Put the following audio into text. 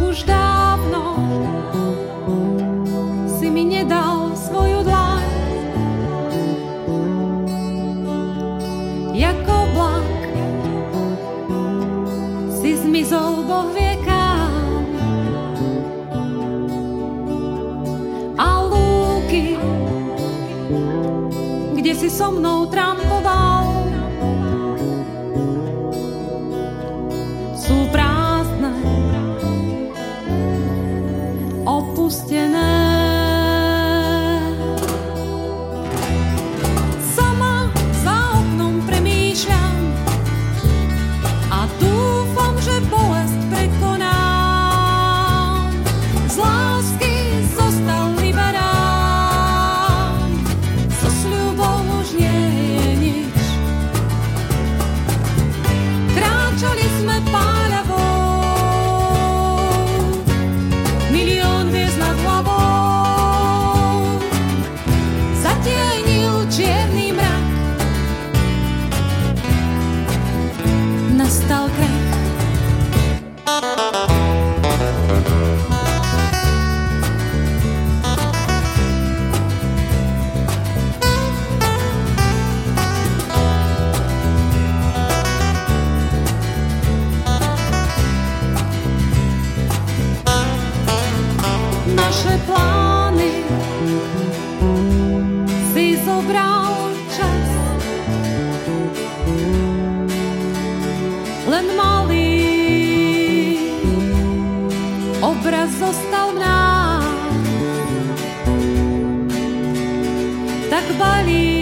už dávno si mi nedal svoju dlaň. Jak oblak si zmizol, Boh vie kam. A lúky, kde si so mnou trampoval, sú prázdne, opustené. Sama za oknom premýšľam a dúfam, že bolesť prekonám. Z lásky zostal iba rám, so sľubou už nie je nič. Kráčali sme páľavou, milión hviezd nad hlavou, zatienil čierny mrak. Nastal krach. Naše plány si zobral čas, len malý obraz zostal v nás, tak balí